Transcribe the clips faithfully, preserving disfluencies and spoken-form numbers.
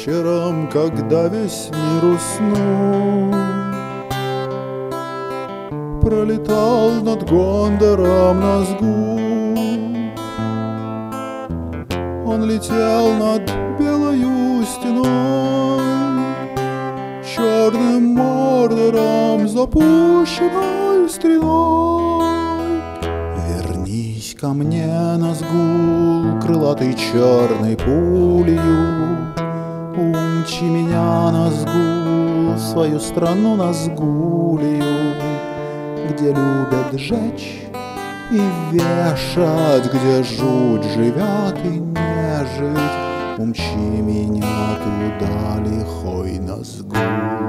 вечером, когда весь мир уснул, пролетал над Гондором Назгул. Он летел над белою стеной, черным Мордором, запущенной стрелой. Вернись ко мне, Назгул, крылатый черной пулею, умчи меня, Назгул, в свою страну Назгулью, где любят жечь и вешать, где жуть живет и нежить. Умчи меня туда, лихой Назгул.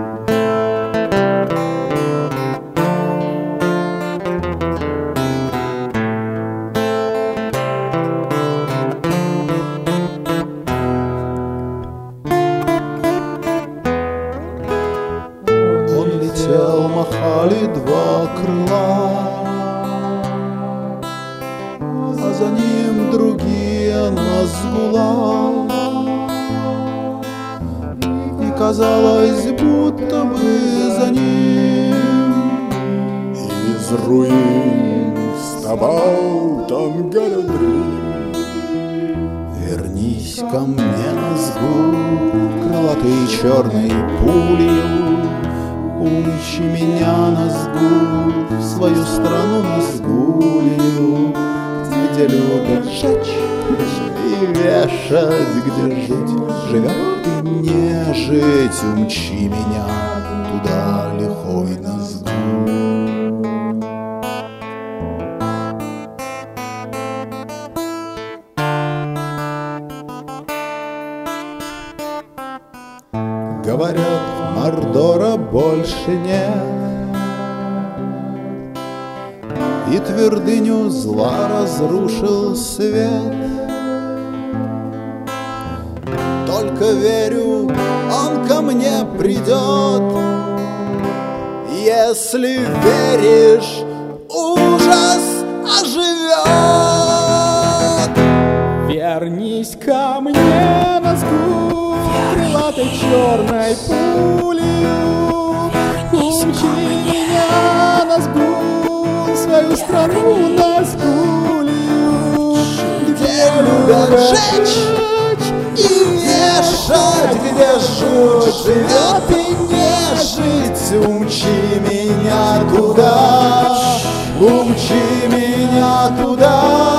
Он летел, махали два крыла, а за ним другие Назгула. И казалось, будто бы за ним из руин вставал Тангарадрим. Вернись ко мне, Назгул, крылатый черной пулею, умчи меня, Назгул, в свою страну Назгулью, где любят жечь и вешать, где жуть живет и нежить. Умчи меня туда, лихой Назгул. Говорят, Мордора больше нет, и твердыню зла разрушил свет. Только верю, он ко мне придет. Если веришь, ужас оживет. Вернись ко мне, Назгул, крылатой черной пулею, умчи меня, Назгул, свою страну Назгулью, где любят жечь и вешать, где жуть живет и нежить. Умчи меня туда, умчи меня туда.